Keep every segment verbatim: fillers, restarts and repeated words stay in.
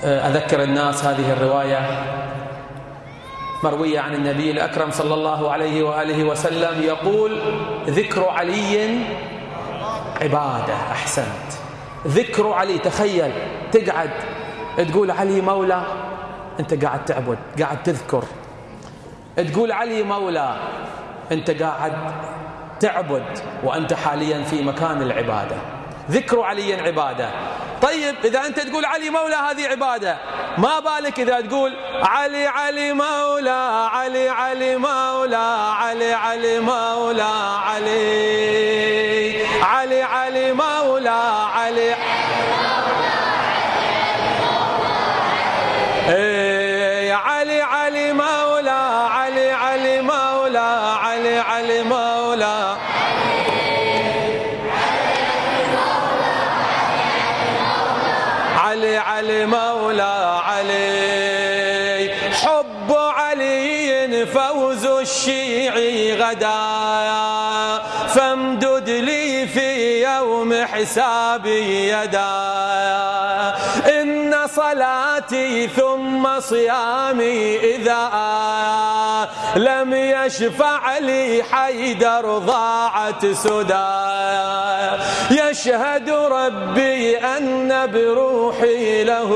أذكر الناس هذه الرواية مروية عن النبي الأكرم صلى الله عليه وآله وسلم يقول: ذكر علي عبادة. أحسنت. ذكر علي، تخيل تقعد تقول علي مولى، أنت قاعد تعبد، قاعد تذكر. تقول علي مولى، أنت قاعد تعبد وأنت حاليا في مكان العبادة. ذكر علي عبادة. طيب إذا أنت تقول علي مولى هذه عبادة، ما بالك إذا تقول علي علي مولى علي علي مولى علي علي مولى علي علي علي مولى علي إيه علي علي مولى علي علي مولى علي علي مولى علي علي مولى علي. حب علي فوز الشيعي غدا، فامدد لي في يوم حسابي يدا. إن صلاتي ثم صيامي إذا لم يشفع لي حيدر ضاعت سدى. يشهد ربي أن بروحي له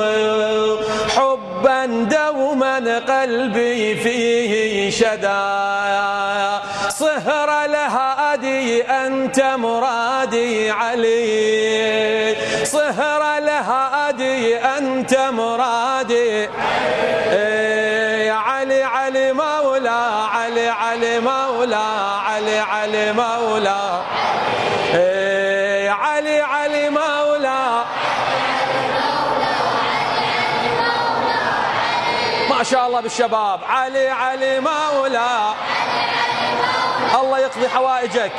حبا دوما قلبي فيه شدا. صهر الهادي أنت مرادي علي، صهر الهادي أنت مرادي علي علي مولى علي علي مولى علي علي مولى علي علي مولى. ما شاء الله بالشباب. علي علي مولى، الله يقضي حوائجك.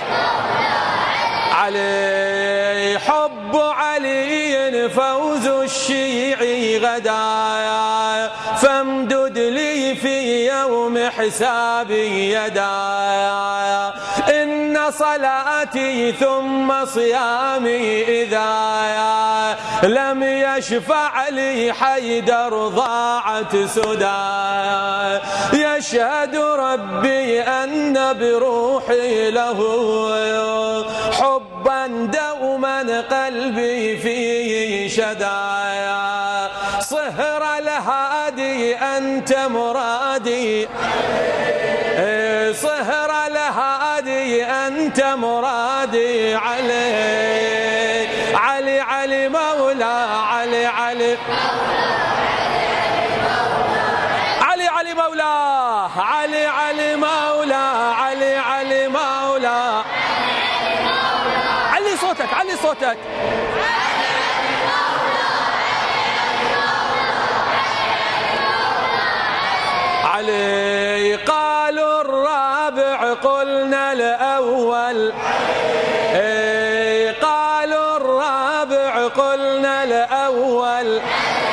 علي حب علي فوز الشيعي غدا، فامدد لي في يوم حسابي يدا. إن صلاتي ثم صيامي إذا لم يشفع لي حيدر ضاعت سدى. يشهد ربي أن بروحي له حبا دوما قلبي فيه شدا. صهر الهادي أنت مرادي، صهر الهادي أنت مرادي علي علي علي مولى علي علي علي علي مولى علي علي مولى علي علي مولى. علي صوتك علي صوتك. علي قالوا الرابع قلنا الأول، قالوا الرابع قلنا الأول.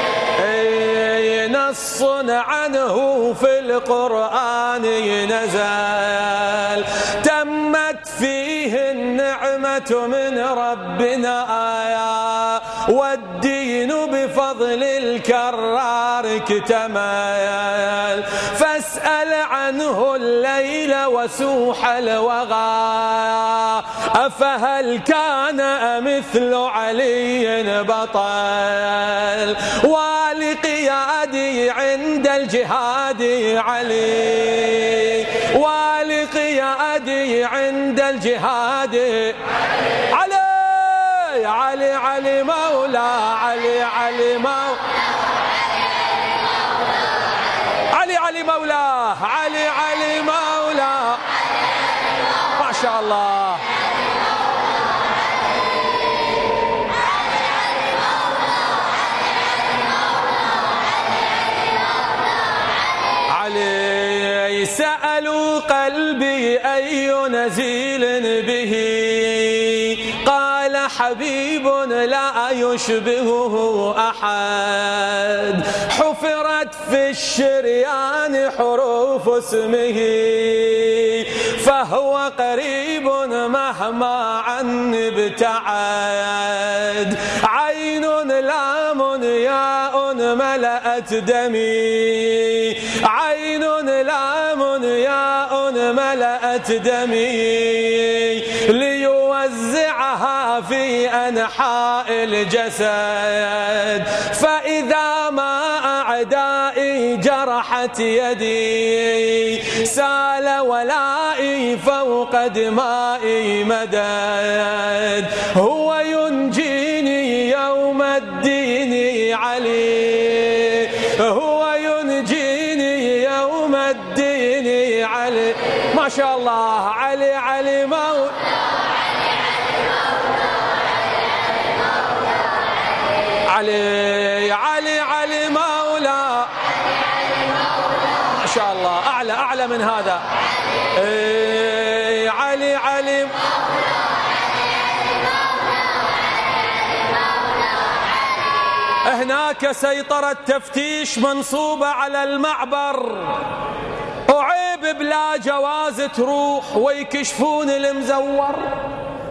نص عنه في القرآن نزل، تمت فيه النعمة من ربنا آية، والدين بفضل الكرار اكتمل. فاسأل عنه الليل وسوح الوغى، أفهل كان مثل علي بطل؟ ولقيادي عند الجهاد علي، ولقيادي عند الجهاد علي علي علي مولى علي علي مولى علي علي مولى علي علي مولى. ما شاء الله. علي سألوا قلبي أي نزيل به، قال حبيب لا يشبهه أحد. حفرت في الشريان حروف اسمه، فهو قريب مهما عني ابتعد. عين لام ياء ملأت دمي، عين لام ياء ملأت دمي، ليوزعها في أنحاء الجسد، فإذا ما أعدائي جرحت يدي، سال ولائي فوق دمائي مدد، هو ينجيني يوم الدين علي، هو ينجيني يوم الدين علي. ما شاء الله، علي علي موت علي علي علي مولا. ما شاء الله، أعلى أعلى من هذا. إيه علي علي هناك سيطرة تفتيش منصوبة على المعبر، وعيب بلا جواز تروح ويكشفون المزور.